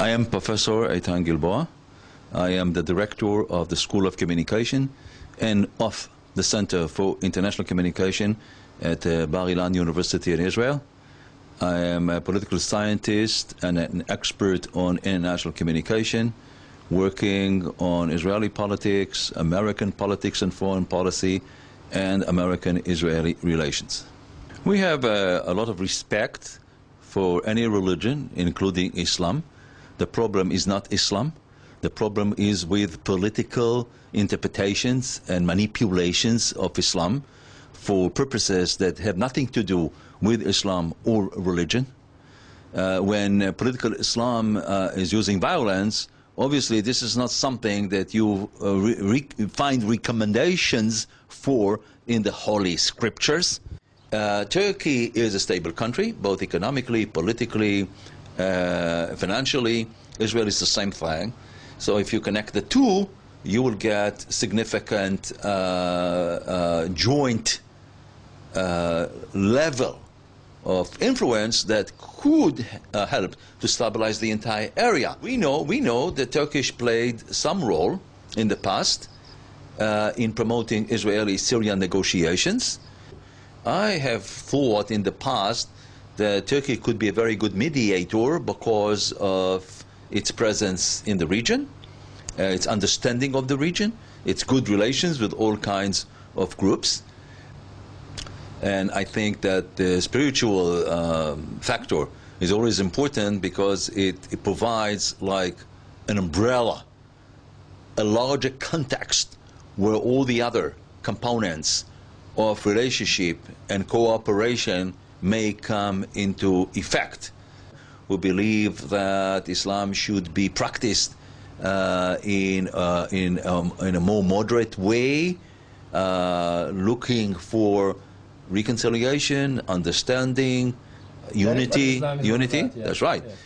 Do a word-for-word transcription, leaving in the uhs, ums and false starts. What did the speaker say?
I am Professor Eitan Gilboa. I am the director of the School of Communication and of the Center for International Communication at uh, Bar Ilan University in Israel. I am a political scientist and an expert on international communication, working on Israeli politics, American politics and foreign policy, and American-Israeli relations. We have uh, a lot of respect for any religion, including Islam. The problem is not Islam. The problem is with political interpretations and manipulations of Islam for purposes that have nothing to do with Islam or religion. Uh, when uh, political Islam uh, is using violence, obviously this is not something that you uh, re re find recommendations for in the Holy Scriptures. Uh, Turkey is a stable country, both economically, politically, uh, financially. Israel is the same thing. So if you connect the two, you will get significant uh, uh, joint uh, level of influence that could uh, help to stabilize the entire area. We know, we know that Turkish played some role in the past uh, in promoting Israeli-Syrian negotiations. I have thought in the past that Turkey could be a very good mediator because of its presence in the region, uh, its understanding of the region, its good relations with all kinds of groups. And I think that the spiritual um, factor is always important because it, it provides like an umbrella, a larger context where all the other components of relationship and cooperation may come into effect. We believe that Islam should be practiced uh, in, uh, in, um, in a more moderate way, uh, looking for reconciliation, understanding, unity. Unity, that, yeah. that's right. Yeah.